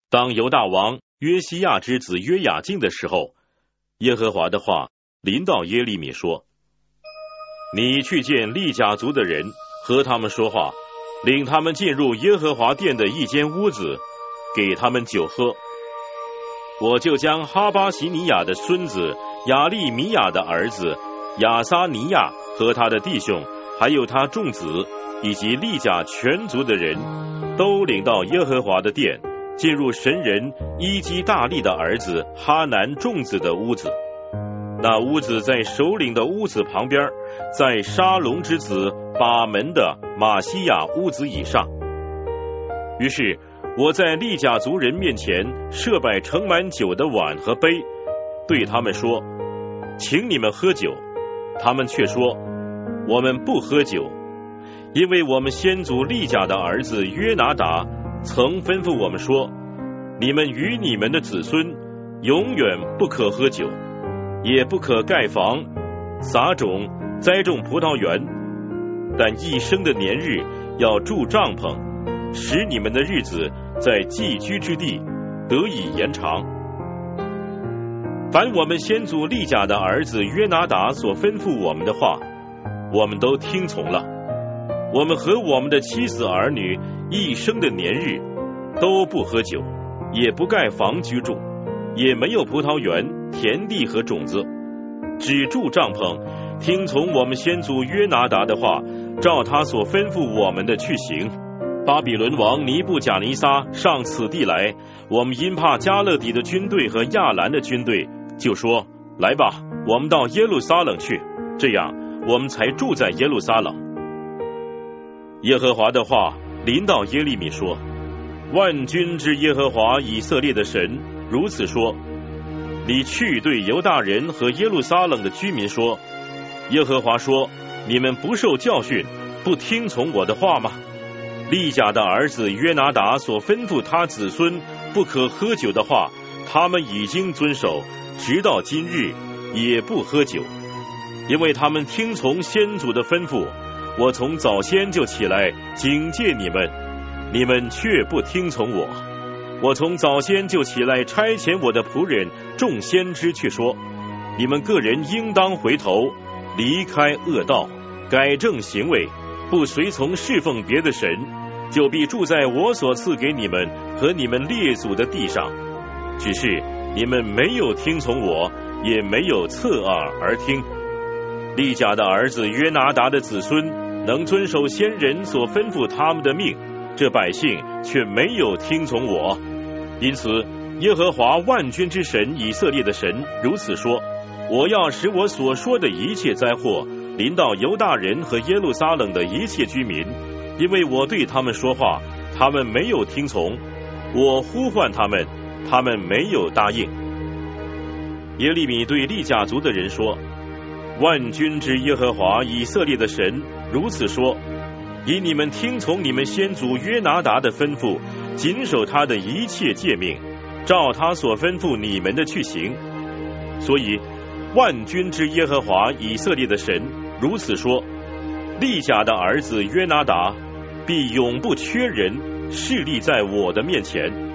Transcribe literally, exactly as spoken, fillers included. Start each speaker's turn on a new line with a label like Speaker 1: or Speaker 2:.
Speaker 1: 当犹大王约西亚之子约雅敬的时候，耶和华的话临到耶利米说：你去见利甲族的人，和他们说话，领他们进入耶和华殿的一间屋子，给他们酒喝。我就将哈巴西尼亚的孙子亚利米亚的儿子亚撒尼亚和他的弟兄，还有他众子以及利甲全族的人，都领到耶和华的殿，进入神人伊基大利的儿子哈南众子的屋子。那屋子在首领的屋子旁边，在沙龙之子把门的马西亚屋子以上。于是我在利甲族人面前设摆盛满酒的碗和杯，对他们说：请你们喝酒。他们却说：我们不喝酒，因为我们先祖利甲的儿子约拿达曾吩咐我们说：你们与你们的子孙永远不可喝酒，也不可盖房、撒种、栽种葡萄园，但一生的年日要住帐篷，使你们的日子在寄居之地得以延长。凡我们先祖利甲的儿子约拿达所吩咐我们的话，我们都听从了。我们和我们的妻子儿女一生的年日都不喝酒，也不盖房居住，也没有葡萄园、田地和种子，只住帐篷，听从我们先祖约拿达的话，照他所吩咐我们的去行。巴比伦王尼布甲尼撒上此地来，我们因怕加勒底的军队和亚兰的军队，就说：来吧，我们到耶路撒冷去，这样我们才住在耶路撒冷。耶和华的话临到耶利米说：万军之耶和华以色列的神如此说：你去对犹大人和耶路撒冷的居民说，耶和华说：你们不受教训，不听从我的话吗？利甲的儿子约拿达所吩咐他子孙不可喝酒的话，他们已经遵守，直到今日也不喝酒，因为他们听从先祖的吩咐。我从早先就起来警戒你们，你们却不听从我。我从早先就起来差遣我的仆人众先知去说，你们个人应当回头，离开恶道，改正行为，不随从侍奉别的神，就必住在我所赐给你们和你们列祖的地上。只是你们没有听从我，也没有侧耳而听。利甲的儿子约拿达的子孙能遵守先人所吩咐他们的命，这百姓却没有听从我。因此耶和华万军之神以色列的神如此说：我要使我所说的一切灾祸临到犹大人和耶路撒冷的一切居民，因为我对他们说话，他们没有听从；我呼唤他们，他们没有答应。耶利米对利甲族的人说：万军之耶和华以色列的神如此说：以你们听从你们先祖约拿达的吩咐，谨守他的一切诫命，照他所吩咐你们的去行。所以万军之耶和华以色列的神如此说：利甲的儿子约拿达必永不缺人，侍立在我的面前。